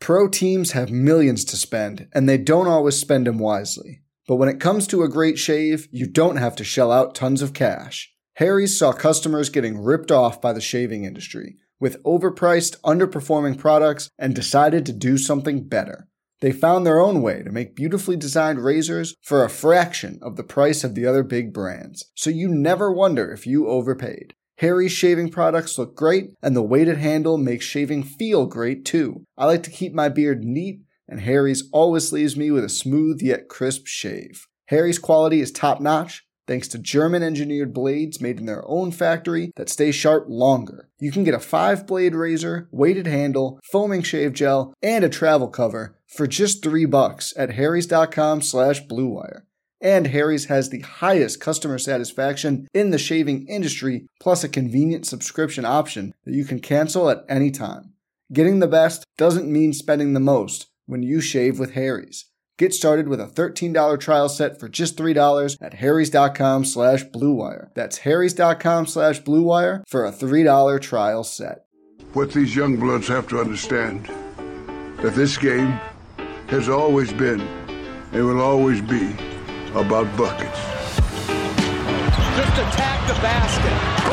Pro teams have millions to spend, and they don't always spend them wisely. But when it comes to a great shave, you don't have to shell out tons of cash. Harry's saw customers getting ripped off by the shaving industry, with overpriced, underperforming products, and decided to do something better. They found their own way to make beautifully designed razors for a fraction of the price of the other big brands, so you never wonder if you overpaid. Harry's shaving products look great, and the weighted handle makes shaving feel great too. I like to keep my beard neat, and Harry's always leaves me with a smooth yet crisp shave. Harry's quality is top-notch, thanks to German-engineered blades made in their own factory that stay sharp longer. You can get a 5-blade razor, weighted handle, foaming shave gel, and a travel cover for just $3 at harrys.com/bluewire. And Harry's has the highest customer satisfaction in the shaving industry, plus a convenient subscription option that you can cancel at any time. Getting the best doesn't mean spending the most when you shave with Harry's. Get started with a $13 trial set for just $3 at harrys.com/bluewire. That's harrys.com/bluewire for a $3 trial set. What these young bloods have to understand, that this game has always been and will always be about buckets. Just attack the basket.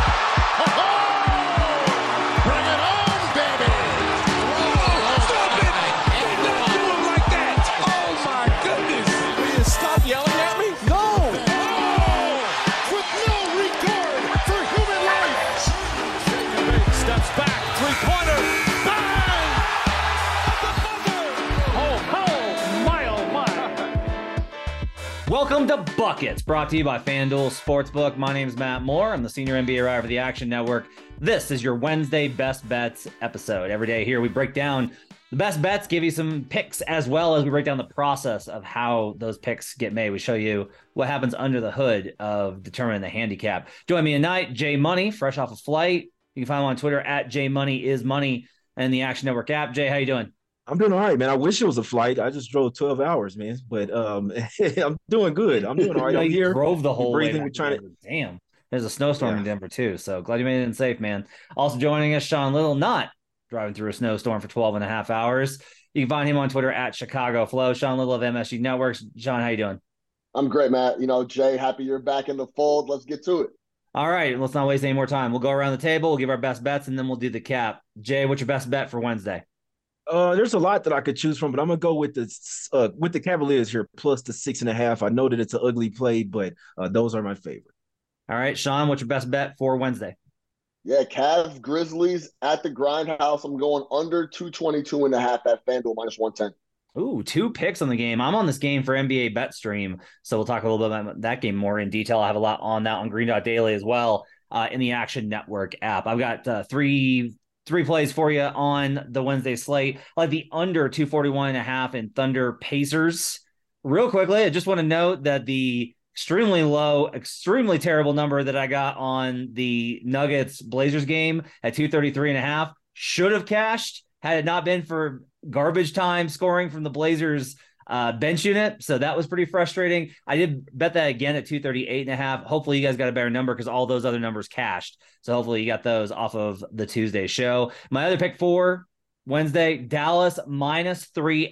Bring it on, baby. Stop it. Not do it like that. Oh, my goodness. Will you stop yelling at me? No. With no regard for human life. Steps back. Three-pointer. Bang. Welcome to Buckets, brought to you by FanDuel Sportsbook. My name is Matt Moore. I'm the senior NBA writer for the Action Network. This is your Wednesday Best Bets episode. Every day here we break down the best bets, give you some picks, as well as we break down the process of how those picks get made. We show you what happens under the hood of determining the handicap. Join me tonight, Jay Money, fresh off a flight. You can find him on Twitter at JMoneyIsMoney and the Action Network app. Jay, how you doing? I'm doing all right, man. I wish it was a flight. I just drove 12 hours, man. But I'm doing good. I'm doing all right. I'm here. Drove the whole way. We're trying to... Damn. There's a snowstorm in Denver, too. So glad you made it in safe, man. Also joining us, Sean Little, not driving through a snowstorm for 12 and a half hours. You can find him on Twitter at Chicago Flow. Sean Little of MSG Networks. Sean, how you doing? I'm great, Matt. Jay, happy you're back in the fold. Let's get to it. All right. Let's not waste any more time. We'll go around the table. We'll give our best bets, and then we'll do the cap. Jay, what's your best bet for Wednesday? There's a lot that I could choose from, but I'm gonna go with the Cavaliers here plus the 6.5. I know that it's an ugly play, but those are my favorite. All right, Sean, what's your best bet for Wednesday? Yeah, Cavs Grizzlies at the Grindhouse. I'm going under 222.5 at FanDuel minus 110. Ooh, 2 picks on the game. I'm on this game for NBA Bet Stream, so we'll talk a little bit about that game more in detail. I have a lot on that on Green Dot Daily as well in the Action Network app. I've got three plays for you on the Wednesday slate. I like the under 241.5 in Thunder Pacers. Real quickly, I just want to note that the extremely low, extremely terrible number that I got on the Nuggets Blazers game at 233.5 should have cashed had it not been for garbage time scoring from the Blazers bench unit. So that was pretty frustrating. I did bet that again at 238.5. Hopefully you guys got a better number because all those other numbers cashed. So hopefully you got those off of the Tuesday show. My other pick for Wednesday, Dallas minus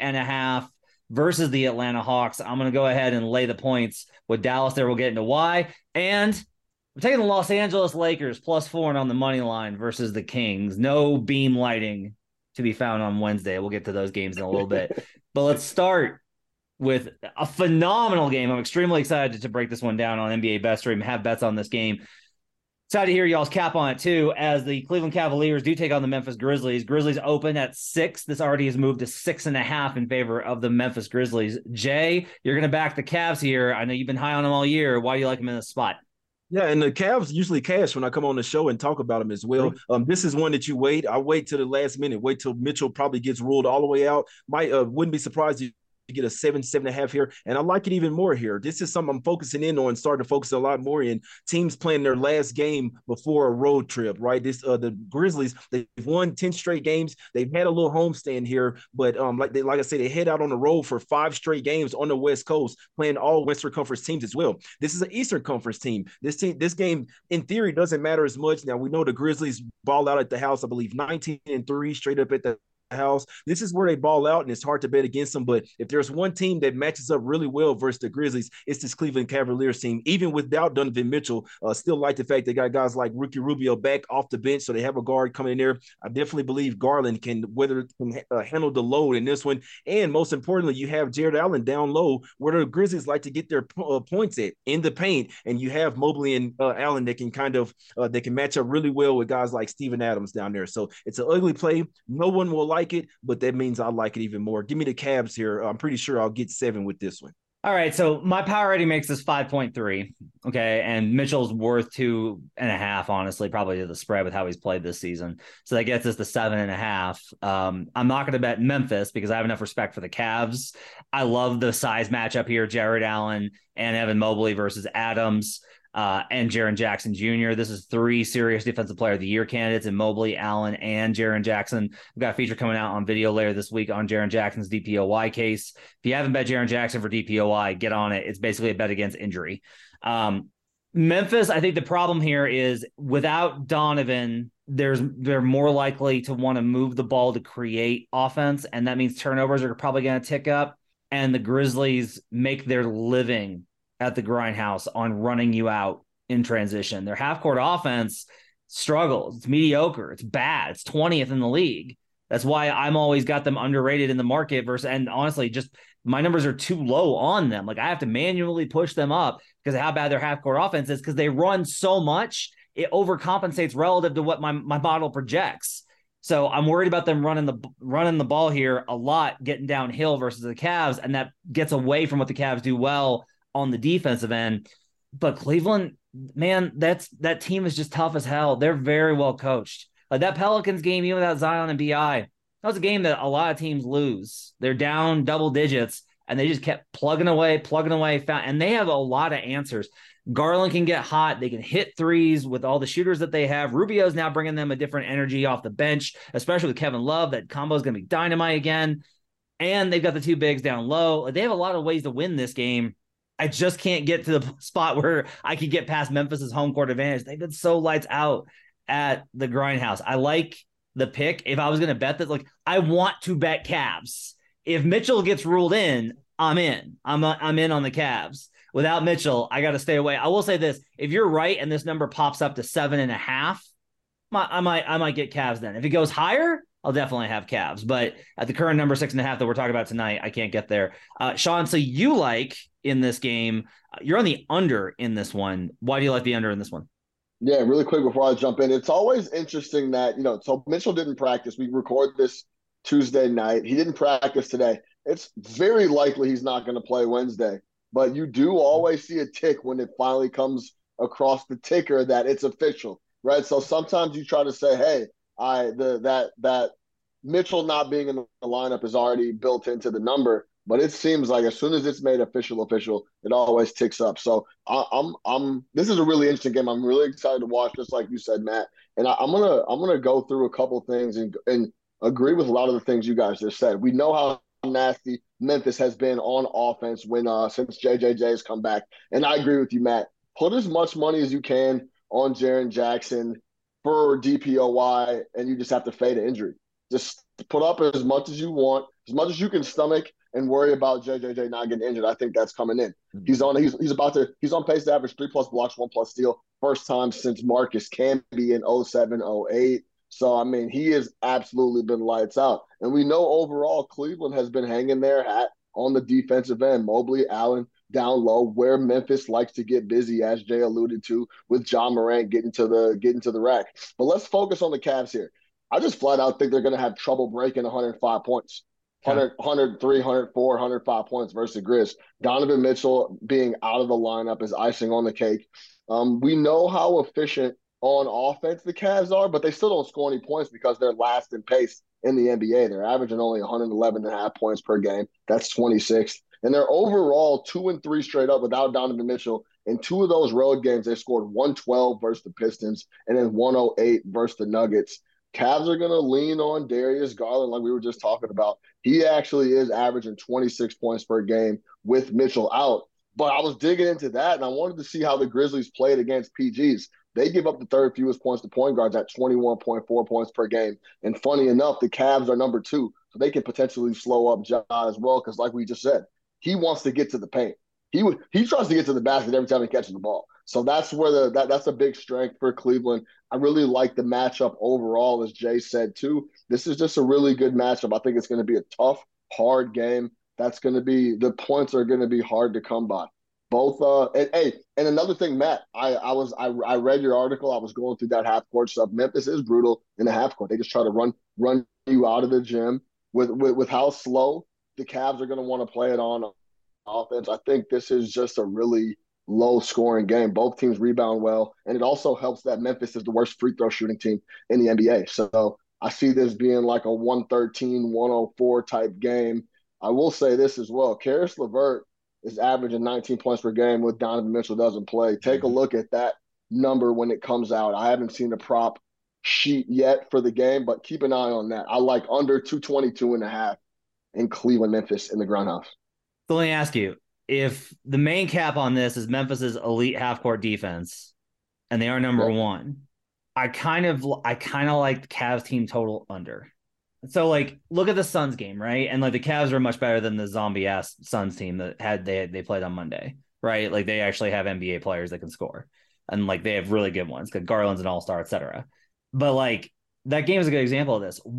3.5 versus the Atlanta Hawks. I'm going to go ahead and lay the points with Dallas there. We'll get into why. And we're taking the Los Angeles Lakers plus 4 on the money line versus the Kings. No beam lighting to be found on Wednesday. We'll get to those games in a little bit. But let's start with a phenomenal game. I'm extremely excited to break this one down on NBA Bet Stream, have bets on this game. Excited to hear y'all's cap on it too, as the Cleveland Cavaliers do take on the Memphis Grizzlies. Grizzlies open at 6. This already has moved to 6.5 in favor of the Memphis Grizzlies. Jay, you're going to back the Cavs here. I know you've been high on them all year. Why do you like them in this spot? Yeah, and the Cavs usually cash when I come on the show and talk about them as well. This is one that you wait. I wait till the last minute. Wait till Mitchell probably gets ruled all the way out. Wouldn't be surprised if you get a 7.5 here. And I like it even more here. This is something I'm focusing in on, starting to focus a lot more in. Teams playing their last game before a road trip, right? The Grizzlies, they've won 10 straight games. They've had a little homestand here, but like I said, they head out on the road for 5 straight games on the West Coast, playing all Western Conference teams as well. This is an Eastern Conference team. This game, in theory, doesn't matter as much. Now, we know the Grizzlies ball out at the house, I believe, 19-3 straight up at the house. This is where they ball out, and it's hard to bet against them. But if there's one team that matches up really well versus the Grizzlies, it's this Cleveland Cavaliers team. Even without Donovan Mitchell, still like the fact they got guys like Ricky Rubio back off the bench, so they have a guard coming in there. I definitely believe Garland can handle the load in this one. And most importantly, you have Jared Allen down low, where the Grizzlies like to get their points at in the paint, and you have Mobley and Allen that can they can match up really well with guys like Steven Adams down there. So it's an ugly play. No one will like it, but that means I like it even more. Give me the Cavs here. I'm pretty sure I'll get 7 with this one. All right, so my power rating makes this 5.3. Okay, and Mitchell's worth 2.5, honestly, probably to the spread with how he's played this season. So that gets us to 7.5. I'm not going to bet Memphis because I have enough respect for the Cavs. I love the size matchup here, Jared Allen and Evan Mobley versus Adams. And Jaren Jackson Jr. This is 3 serious Defensive Player of the Year candidates in Mobley, Allen, and Jaren Jackson. We've got a feature coming out on video later this week on Jaren Jackson's DPOY case. If you haven't bet Jaren Jackson for DPOY, get on it. It's basically a bet against injury. Memphis, I think the problem here is without Donovan, they're more likely to want to move the ball to create offense, and that means turnovers are probably going to tick up, and the Grizzlies make their living at the grindhouse on running you out in transition. Their half-court offense struggles. It's mediocre. It's bad. It's 20th in the league. That's why I'm always got them underrated in the market and honestly, just my numbers are too low on them. Like I have to manually push them up because of how bad their half-court offense is because they run so much, it overcompensates relative to what my model projects. So I'm worried about them running the ball here a lot, getting downhill versus the Cavs, and that gets away from what the Cavs do well on the defensive end. But Cleveland, man, that team is just tough as hell. They're very well coached. Like that Pelicans game, even without Zion and BI, that was a game that a lot of teams lose. They're down double digits, and they just kept plugging away, and they have a lot of answers. Garland can get hot. They can hit threes with all the shooters that they have. Rubio's now bringing them a different energy off the bench, especially with Kevin Love. That combo is going to be dynamite again. And they've got the 2 bigs down low. They have a lot of ways to win this game. I just can't get to the spot where I could get past Memphis's home court advantage. They've been so lights out at the grindhouse. I like the pick. If I was going to bet that, like I want to bet Cavs. If Mitchell gets ruled in, I'm in. I'm in on the Cavs. Without Mitchell, I got to stay away. I will say this: if you're right and this number pops up to 7.5, I might get Cavs then. If it goes higher, I'll definitely have Cavs. But at the current number 6.5 that we're talking about tonight, I can't get there. Sean, so you like in this game, you're on the under in this one. Why do you like the under in this one? Yeah, really quick before I jump in, it's always interesting that, so Mitchell didn't practice. We record this Tuesday night. He didn't practice today. It's very likely he's not going to play Wednesday. But you do always see a tick when it finally comes across the ticker that it's official, right? So sometimes you try to say, hey, that Mitchell not being in the lineup is already built into the number, but it seems like as soon as it's made official, it always ticks up. So this is a really interesting game. I'm really excited to watch, just like you said, Matt. And I'm gonna go through a couple things and agree with a lot of the things you guys just said. We know how nasty Memphis has been on offense since JJJ has come back, and I agree with you, Matt. Put as much money as you can on Jaren Jackson for DPOY, and you just have to fade an injury. Just put up as much as you want, as much as you can stomach, and worry about JJJ not getting injured. I think that's coming in. He's on pace to average 3+ blocks, 1+ steal, first time since Marcus Camby in 07-08. So, I mean, he has absolutely been lights out. And we know overall Cleveland has been hanging their hat on the defensive end. Mobley, Allen, down low, where Memphis likes to get busy, as Jay alluded to, with Ja Morant getting to the rack. But let's focus on the Cavs here. I just flat out think they're going to have trouble breaking 105 points. 103, 104, 105 points versus Grizz. Donovan Mitchell being out of the lineup is icing on the cake. We know how efficient on offense the Cavs are, but they still don't score any points because they're last in pace in the NBA. They're averaging only 111.5 points per game. That's 26th. And they're overall 2-3 straight up without Donovan Mitchell. In 2 of those road games, they scored 112 versus the Pistons and then 108 versus the Nuggets. Cavs are going to lean on Darius Garland like we were just talking about. He actually is averaging 26 points per game with Mitchell out. But I was digging into that, and I wanted to see how the Grizzlies played against PGs. They give up the third fewest points to point guards at 21.4 points per game. And funny enough, the Cavs are number 2, so they can potentially slow up Ja as well. Because like we just said, he wants to get to the paint. He tries to get to the basket every time he catches the ball. So that's where that's a big strength for Cleveland. I really like the matchup overall, as Jay said too. This is just a really good matchup. I think it's going to be a tough, hard game. The points are going to be hard to come by. Both and another thing, Matt, I read your article. I was going through that half court stuff. Memphis is brutal in the half court. They just try to run you out of the gym with how slow the Cavs are going to want to play it on offense. I think this is just a really low scoring game. Both teams rebound well, and it also helps that Memphis is the worst free throw shooting team in the NBA. So I see this being like a 113-104 type game. I will say this as well. Karis LeVert is averaging 19 points per game with Donovan Mitchell doesn't play. Take a look at that number when it comes out. I haven't seen the prop sheet yet for the game, but keep an eye on that. I like under 222.5 in Cleveland, Memphis in the Groundhouse. So let me ask you, if the main cap on this is Memphis's elite half-court defense, and they are number 1, I kind of like the Cavs team total under. So like, look at the Suns game, right? And like the Cavs are much better than the zombie ass Suns team that they played on Monday, right? Like they actually have NBA players that can score, and like they have really good ones. Because Garland's an all-star, etc. But like that game is a good example of this.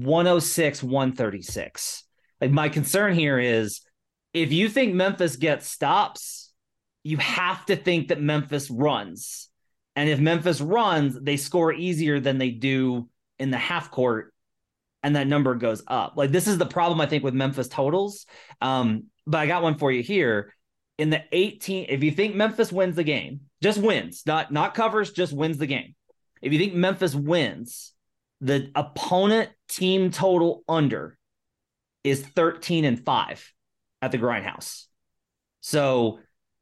106-136. Like my concern here is, if you think Memphis gets stops, you have to think that Memphis runs. And if Memphis runs, they score easier than they do in the half court, and that number goes up. Like this is the problem, I think, with Memphis totals. But I got one for you here. In the 18, if you think Memphis wins the game, just wins, not covers, just wins the game. If you think Memphis wins, the opponent team total under is 13-5 at the Grindhouse. So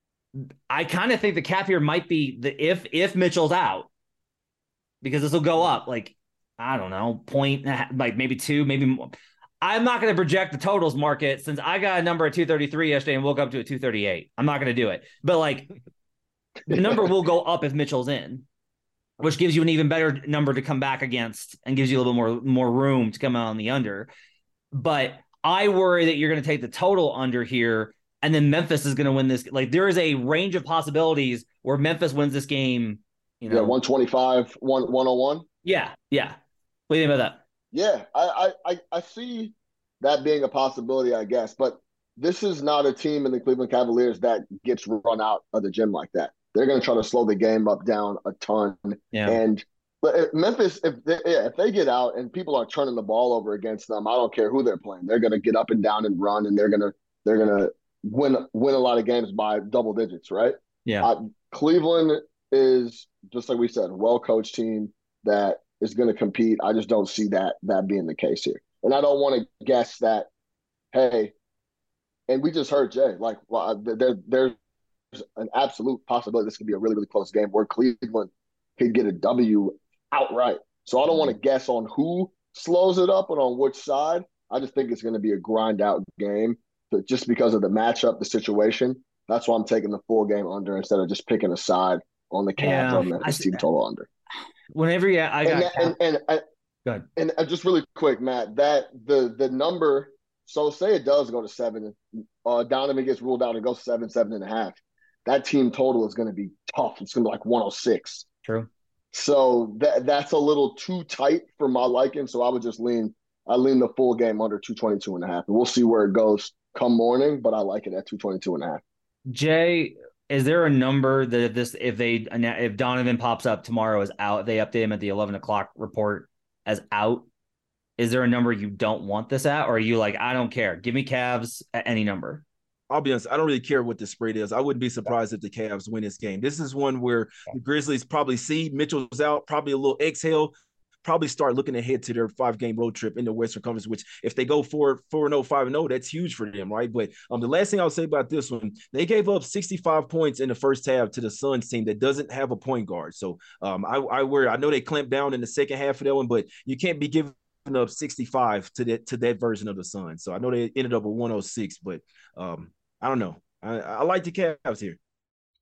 I kind of think the cap here might be if Mitchell's out, because this will go up like, I don't know, point, like maybe 2, maybe more. I'm not going to project the totals market since I got a number at 233 yesterday and woke up to a 238. I'm not going to do it. But like the number will go up if Mitchell's in, which gives you an even better number to come back against and gives you a little more room to come out on the under. But I worry that you're going to take the total under here, and then Memphis is going to win this. Like there is a range of possibilities where Memphis wins this game. 125, 101. Yeah. What do you think about that? Yeah, I see that being a possibility, I guess. But this is not a team in the Cleveland Cavaliers that gets run out of the gym like that. They're going to try to slow the game up down a ton. Yeah. And but Memphis, if they get out and people are turning the ball over against them, I don't care who they're playing. They're going to get up and down and run, and they're gonna win a lot of games by double digits, right? Yeah. Cleveland is, just like we said, a well-coached team that is going to compete. I just don't see that being the case here. And I don't want to guess that, hey, and we just heard Jay, like, well, there's an absolute possibility this could be a really, really close game where Cleveland could get a W outright. So I don't want to guess on who slows it up and on which side. I just think it's going to be a grind out game. But just because of the matchup, the situation, that's why I'm taking the full game under instead of just picking a side on the Cavs or Memphis team total under. Whenever I got go ahead. And just really quick, Matt, that the number. So say it does go to 7, Donovan gets ruled out and goes 7.5. That team total is going to be tough. It's going to be like 106. True. So that's a little too tight for my liking. So I would just lean the full game under 222.5. And we'll see where it goes come morning, but I like it at 222.5. Jay, is there a number that if Donovan pops up tomorrow as out, if they update him at the 11 o'clock report as out, is there a number you don't want this at? Or are you like, I don't care, give me Cavs at any number? I'll be honest, I don't really care what the spread is. I wouldn't be surprised if the Cavs win this game. This is one where the Grizzlies probably see Mitchell's out, probably a little exhale, probably start looking ahead to their 5-game road trip in the Western Conference, which if they go 4-0, 5-0, that's huge for them, right? But the last thing I'll say about this one, they gave up 65 points in the first half to the Suns team that doesn't have a point guard. So I know they clamped down in the second half of that one, but you can't be giving up 65 to that version of the Suns. So I know they ended up with 106, but I don't know. I like the Cavs here.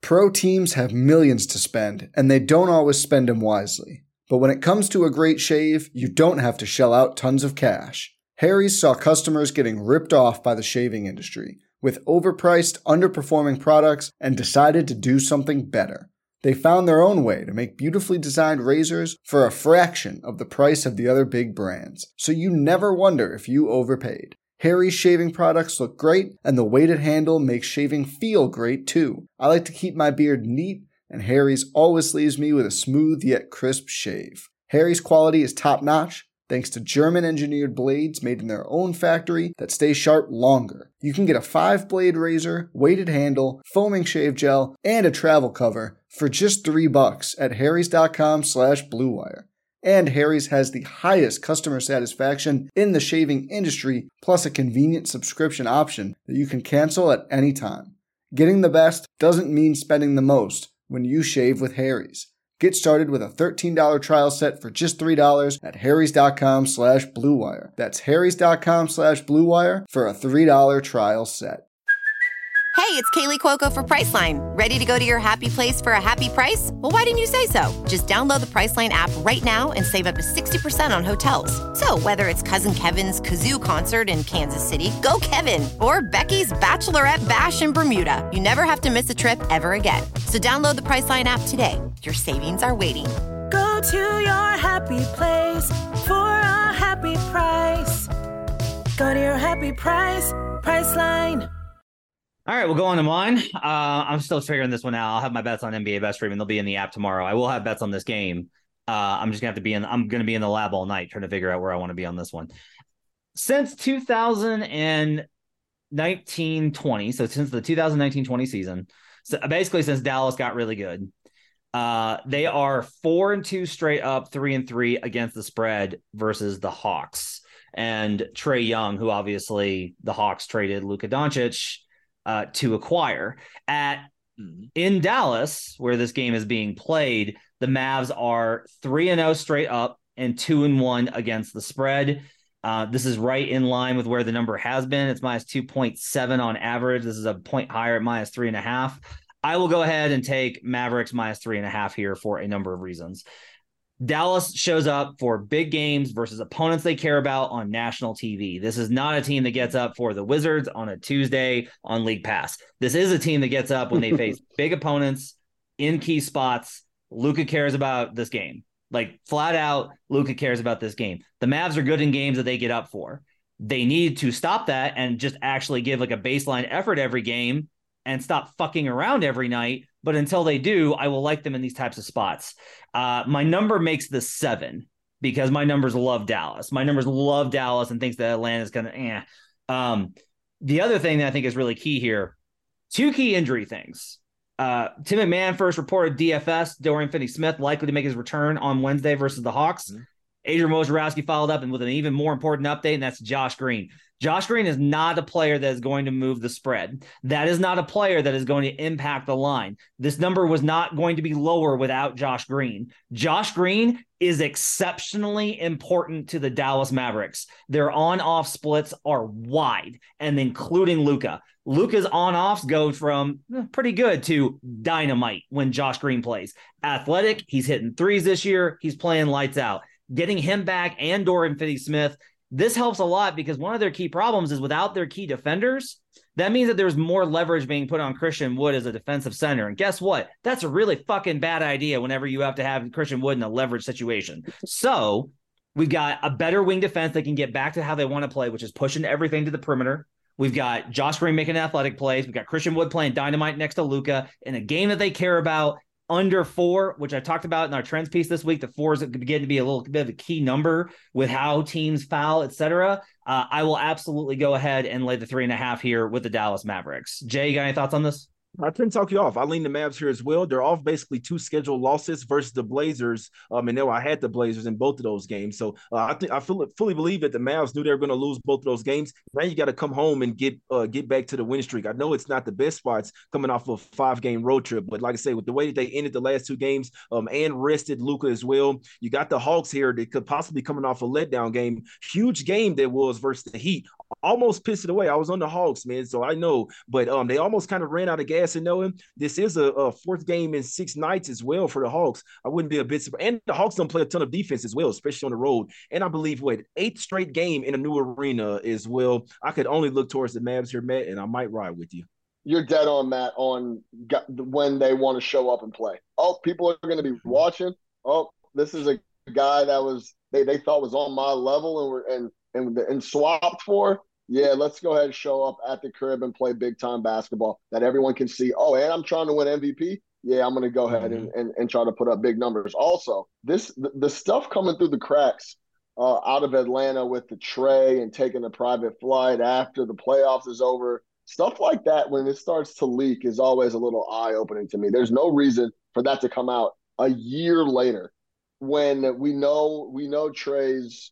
Pro teams have millions to spend, and they don't always spend them wisely. But when it comes to a great shave, you don't have to shell out tons of cash. Harry's saw customers getting ripped off by the shaving industry with overpriced, underperforming products and decided to do something better. They found their own way to make beautifully designed razors for a fraction of the price of the other big brands, so you never wonder if you overpaid. Harry's shaving products look great, and the weighted handle makes shaving feel great too. I like to keep my beard neat, and Harry's always leaves me with a smooth yet crisp shave. Harry's quality is top-notch, thanks to German-engineered blades made in their own factory that stay sharp longer. You can get a 5-blade razor, weighted handle, foaming shave gel, and a travel cover for just $3 at harrys.com/bluewire. And Harry's has the highest customer satisfaction in the shaving industry, plus a convenient subscription option that you can cancel at any time. Getting the best doesn't mean spending the most when you shave with Harry's. Get started with a $13 trial set for just $3 at harrys.com/bluewire. That's harrys.com/bluewire for a $3 trial set. Hey, it's Kaylee Cuoco for Priceline. Ready to go to your happy place for a happy price? Well, why didn't you say so? Just download the Priceline app right now and save up to 60% on hotels. So whether it's Cousin Kevin's Kazoo Concert in Kansas City, go Kevin, or Becky's Bachelorette Bash in Bermuda, you never have to miss a trip ever again. So download the Priceline app today. Your savings are waiting. Go to your happy place for a happy price. Go to your happy price, Priceline. All right, we'll go on to mine. I'm still figuring this one out. I'll have my bets on NBA Bet Stream, and they'll be in the app tomorrow. I will have bets on this game. I'm just gonna have to be in. I'm gonna be in the lab all night trying to figure out where I want to be on this one. Since 2019-20, so since the 2019-20 season, so basically since Dallas got really good, they are 4-2 straight up, 3-3 against the spread versus the Hawks and Trae Young, who obviously the Hawks traded Luka Doncic to acquire. In Dallas, where this game is being played, the Mavs are 3-0 straight up and 2-1 against the spread. This is right in line with where the number has been. It's minus 2.7 on average. This is a point higher at minus 3.5. I will go ahead and take Mavericks minus 3.5 here for a number of reasons. Dallas shows up for big games versus opponents they care about on national TV. This is not a team that gets up for the Wizards on a Tuesday on League Pass. This is a team that gets up when they face big opponents in key spots. Luka cares about this game. Like, flat out, Luka cares about this game. The Mavs are good in games that they get up for. They need to stop that and just actually give like a baseline effort every game and stop fucking around every night. But until they do, I will like them in these types of spots. My number makes the 7 because my numbers love Dallas. My numbers love Dallas and thinks that Atlanta's going to the other thing that I think is really key here, 2 key injury things. Tim McMahon first reported DFS, Dorian Finney-Smith likely to make his return on Wednesday versus the Hawks. Adrian Wojnarowski followed up and with an even more important update, and that's Josh Green. Josh Green is not a player that is going to move the spread. That is not a player that is going to impact the line. This number was not going to be lower without Josh Green. Josh Green is exceptionally important to the Dallas Mavericks. Their on-off splits are wide, and including Luka. Luka's on-offs go from pretty good to dynamite when Josh Green plays. Athletic, he's hitting threes this year. He's playing lights out. Getting him back and Dorian Finney-Smith, this helps a lot because one of their key problems is without their key defenders, that means that there's more leverage being put on Christian Wood as a defensive center. And guess what? That's a really fucking bad idea whenever you have to have Christian Wood in a leverage situation. So we've got a better wing defense that can get back to how they want to play, which is pushing everything to the perimeter. We've got Josh Green making athletic plays. We've got Christian Wood playing dynamite next to Luka in a game that they care about. Under 4, which I talked about in our trends piece this week, the 4 is getting to be a little bit of a key number with how teams foul, etc. I will absolutely go ahead and lay the 3.5 here with the Dallas Mavericks. Jay, you got any thoughts on this? I couldn't talk you off. I lean the Mavs here as well. They're off basically 2 scheduled losses versus the Blazers. And now I had the Blazers in both of those games. So I fully believe that the Mavs knew they were going to lose both of those games. Now you got to come home and get back to the win streak. I know it's not the best spots coming off of a 5-game road trip, but like I say, with the way that they ended the last 2 games and rested Luka as well, you got the Hawks here that could possibly coming off a letdown game. Huge game that was versus the Heat. almost pissed it away. I was on the Hawks, man, so I know. But they almost kind of ran out of gas and knowing this is a fourth game in 6 nights as well for the Hawks. I wouldn't be a bit surprised. And the Hawks don't play a ton of defense as well, especially on the road. And I believe, 8th straight game in a new arena as well. I could only look towards the Mavs here, Matt, and I might ride with you. You're dead on, Matt, on when they want to show up and play. Oh, people are going to be watching. Oh, this is a guy that was they thought was on my level and swapped for. Yeah, let's go ahead and show up at the crib and play big time basketball that everyone can see. Oh, and I'm trying to win MVP. Yeah, I'm going to go ahead and try to put up big numbers. Also, the stuff coming through the cracks out of Atlanta with the Trey and taking a private flight after the playoffs is over. Stuff like that, when it starts to leak, is always a little eye-opening to me. There's no reason for that to come out a year later when we know Trey's,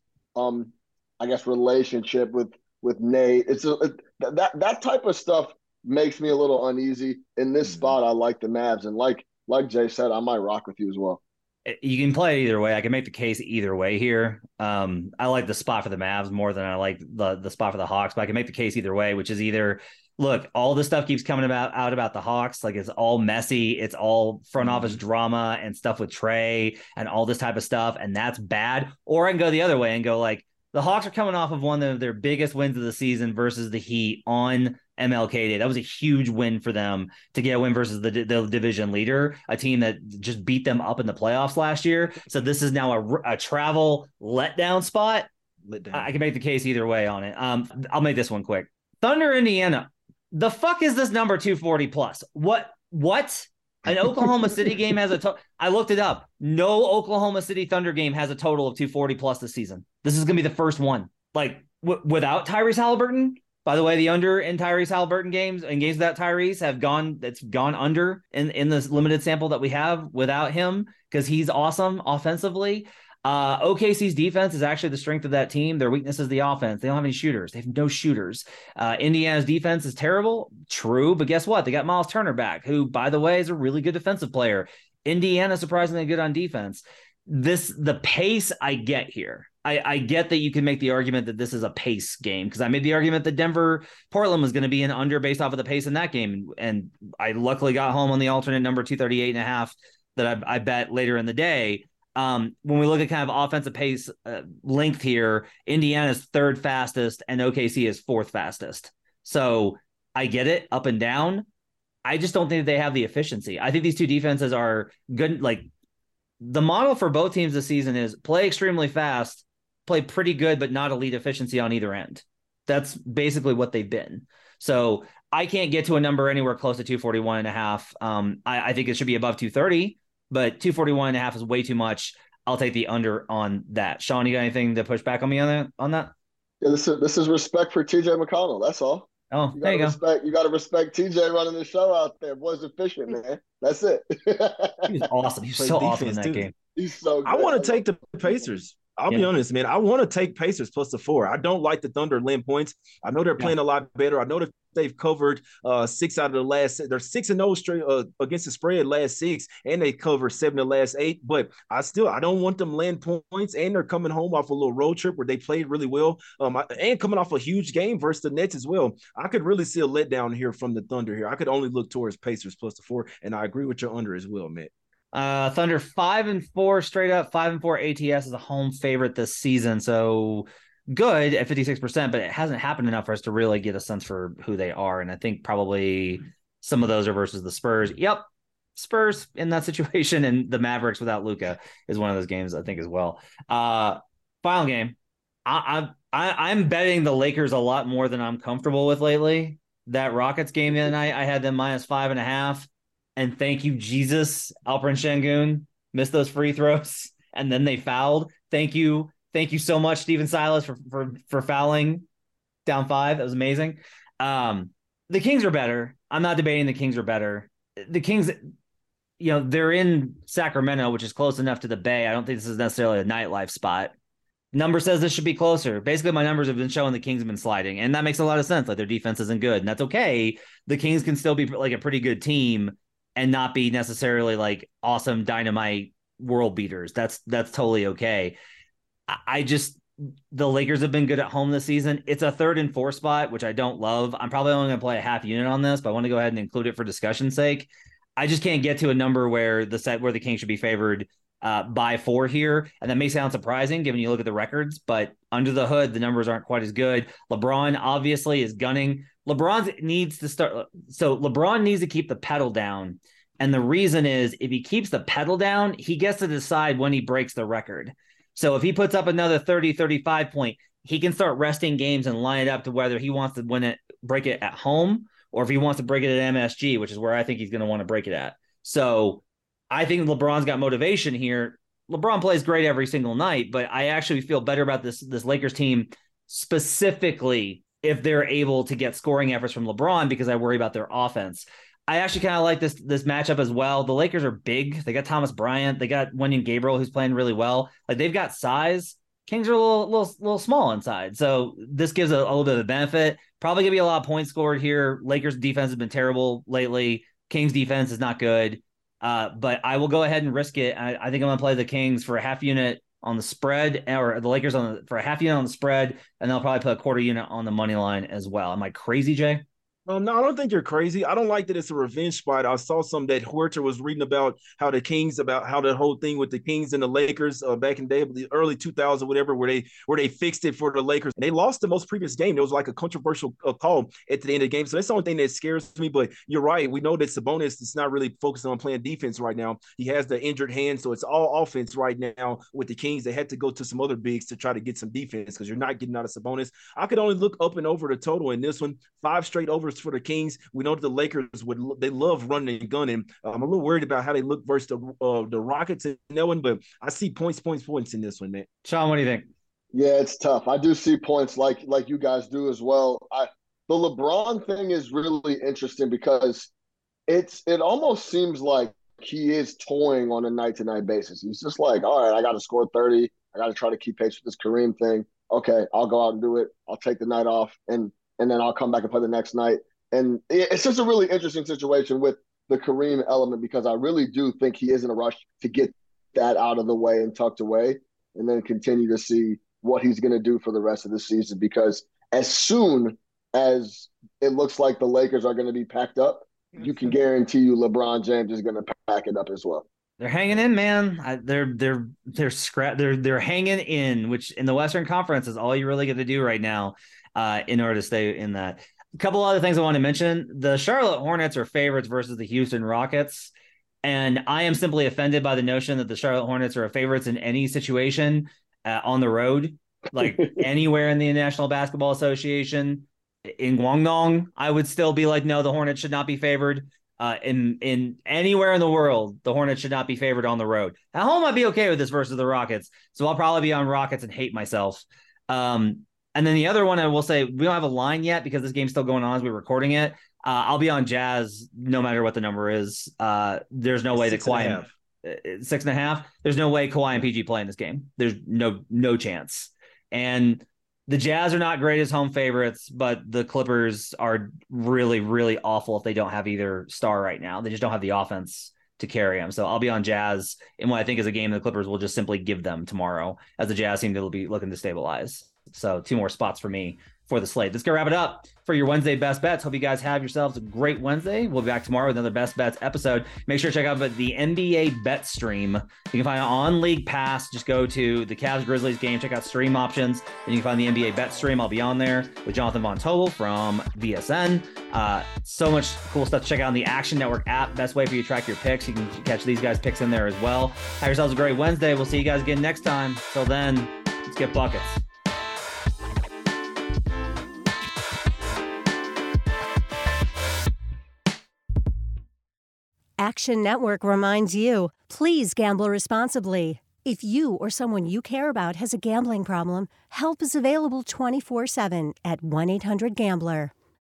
I guess, relationship with Nate. That type of stuff makes me a little uneasy. In this spot, I like the Mavs, and like Jay said, I might rock with you as well. You can play it either way. I can make the case either way here. I like the spot for the Mavs more than I like the spot for the Hawks, but I can make the case either way, which is either, look, all this stuff keeps coming out about the Hawks. Like, it's all messy. It's all front office drama and stuff with Trey and all this type of stuff. And that's bad. Or I can go the other way and go, like, the Hawks are coming off of one of their biggest wins of the season versus the Heat on MLK Day. That was a huge win for them to get a win versus the division leader, a team that just beat them up in the playoffs last year. So this is now a travel letdown spot. I can make the case either way on it. I'll make this one quick. Thunder, Indiana. The fuck is this number 240 plus? What? An Oklahoma City game has I looked it up. No Oklahoma City Thunder game has a total of 240 plus this season. This is going to be the first one. Like, without Tyrese Halliburton. By the way, the under in Tyrese Halliburton games and games without Tyrese have gone under in this limited sample that we have without him, because he's awesome offensively. OKC's defense is actually the strength of that team. Their weakness is the offense. They don't have any shooters. They have no shooters. Indiana's defense is terrible. True, but guess what? They got Miles Turner back, who, by the way, is a really good defensive player. Indiana surprisingly good on defense. The pace I get here. I get that you can make the argument that this is a pace game, because I made the argument that Portland was going to be an under based off of the pace in that game. And I luckily got home on the alternate number 238.5 that I bet later in the day. When we look at kind of offensive pace length here, Indiana's 3rd fastest and OKC is 4th fastest. So I get it up and down. I just don't think that they have the efficiency. I think these two defenses are good. Like, the model for both teams this season is play extremely fast, play pretty good, but not elite efficiency on either end. That's basically what they've been. So I can't get to a number anywhere close to 241.5. I think it should be above 230. But 241.5 is way too much. I'll take the under on that. Sean, you got anything to push back on me on that? Yeah, this is respect for TJ McConnell. That's all. Oh, there you go. You got to respect TJ running the show out there. Boy's efficient, man. That's it. He was awesome. He's so awesome in that game. He's so good. I want to take the Pacers. I'll be honest, man. I want to take Pacers plus the 4. I don't like the Thunder laying points. I know they're playing a lot better. I know that they've covered 6 out of the last. They're 6-0 straight against the spread last 6, and they covered 7 of the last 8. But I don't want them laying points, and they're coming home off a little road trip where they played really well, and coming off a huge game versus the Nets as well. I could really see a letdown here from the Thunder here. I could only look towards Pacers plus the 4, and I agree with your under as well, Matt. Thunder 5-4 straight up. 5-4 ATS is a home favorite this season, so good at 56%, but it hasn't happened enough for us to really get a sense for who they are. And I think probably some of those are versus the Spurs. Yep, Spurs in that situation, and the Mavericks without Luka is one of those games I think as well. Final game. I'm betting the Lakers a lot more than I'm comfortable with lately. That Rockets game the other night, I had them -5.5. And thank you, Jesus. Alperen Sengun missed those free throws, and then they fouled. Thank you so much, Stephen Silas, for fouling down 5. That was amazing. The Kings are better. I'm not debating the Kings are better. The Kings, they're in Sacramento, which is close enough to the Bay. I don't think this is necessarily a nightlife spot. Number says this should be closer. Basically, my numbers have been showing the Kings have been sliding, and that makes a lot of sense. Like, their defense isn't good, and that's okay. The Kings can still be like a pretty good team and not be necessarily like awesome dynamite world beaters. That's totally okay. the Lakers have been good at home this season. It's a 3rd and 4 spot, which I don't love. I'm probably only going to play a half unit on this, but I want to go ahead and include it for discussion's sake. I just can't get to a number where the Kings should be favored by 4 here. And that may sound surprising given you look at the records, but under the hood, the numbers aren't quite as good. LeBron obviously is gunning. LeBron needs to keep the pedal down. And the reason is if he keeps the pedal down, he gets to decide when he breaks the record. So if he puts up another 30, 35 point, he can start resting games and line it up to whether he wants to break it at home, or if he wants to break it at MSG, which is where I think he's going to want to break it at. So I think LeBron's got motivation here. LeBron plays great every single night, but I actually feel better about this Lakers team, specifically if they're able to get scoring efforts from LeBron, because I worry about their offense. I actually kind of like this matchup as well. The Lakers are big. They got Thomas Bryant. They got Wenyen Gabriel, who's playing really well. Like, they've got size. Kings are a little small inside. So this gives a little bit of a benefit. Probably going to be a lot of points scored here. Lakers defense has been terrible lately. Kings defense is not good. But I will go ahead and risk it. I think I'm going to play the Kings for a half unit on the spread, or the Lakers for a half unit on the spread, and they'll probably put a quarter unit on the money line as well. Am I crazy, Jay? No, I don't think you're crazy. I don't like that it's a revenge spot. I saw some that Huerter was reading about how the whole thing with the Kings and the Lakers back in the early 2000s, whatever, where they fixed it for the Lakers. And they lost the most previous game. There was like a controversial call at the end of the game. So that's the only thing that scares me. But you're right. We know that Sabonis is not really focusing on playing defense right now. He has the injured hand, so it's all offense right now with the Kings. They had to go to some other bigs to try to get some defense because you're not getting out of Sabonis. I could only look up and over the total in this one. 5 straight overs for the Kings. We know that the Lakers they love running and gunning. I'm a little worried about how they look versus the Rockets in that one, but I see points in this one, man. Sean, what do you think? Yeah, it's tough. I do see points like you guys do as well. The LeBron thing is really interesting because it almost seems like he is toying on a night-to-night basis. He's just like, all right, I got to score 30. I got to try to keep pace with this Kareem thing. Okay, I'll go out and do it. I'll take the night off, and then I'll come back and play the next night. And it's just a really interesting situation with the Kareem element because I really do think he is in a rush to get that out of the way and tucked away and then continue to see what he's going to do for the rest of the season. Because as soon as it looks like the Lakers are going to be packed up, you can guarantee you LeBron James is going to pack it up as well. They're hanging in, man. They're hanging in, which in the Western Conference is all you really get to do right now in order to stay in that. A couple other things I want to mention. The Charlotte Hornets are favorites versus the Houston Rockets. And I am simply offended by the notion that the Charlotte Hornets are favorites in any situation on the road, like anywhere in the National Basketball Association. In Guangdong, I would still be like, no, the Hornets should not be favored. In anywhere in the world, the Hornets should not be favored on the road. At home, I'd be okay with this versus the Rockets. So I'll probably be on Rockets and hate myself. And then the other one, I will say, we don't have a line yet because this game's still going on as we're recording it. I'll be on Jazz no matter what the number is. There's no way that Kawhi 6.5. There's no way Kawhi and PG play in this game. There's no chance. And the Jazz are not great as home favorites, but the Clippers are really, really awful if they don't have either star right now. They just don't have the offense to carry them. So I'll be on Jazz in what I think is a game the Clippers will just simply give them tomorrow, as the Jazz seem to be looking to stabilize. So 2 more spots for me for the slate. Let's go wrap it up for your Wednesday best bets. Hope you guys have yourselves a great Wednesday. We'll be back tomorrow with another best bets episode. Make sure to check out the NBA bet stream. You can find it on League Pass. Just go to the Cavs Grizzlies game, check out stream options, and you can find the NBA bet stream. I'll be on there with Jonathan Von Tobel from VSN. So much cool stuff to check out on the Action Network app. Best way for you to track your picks. You can catch these guys' picks in there as well. Have yourselves a great Wednesday. We'll see you guys again next time. Till then, let's get buckets. Action Network reminds you, please gamble responsibly. If you or someone you care about has a gambling problem, help is available 24/7 at 1-800-GAMBLER.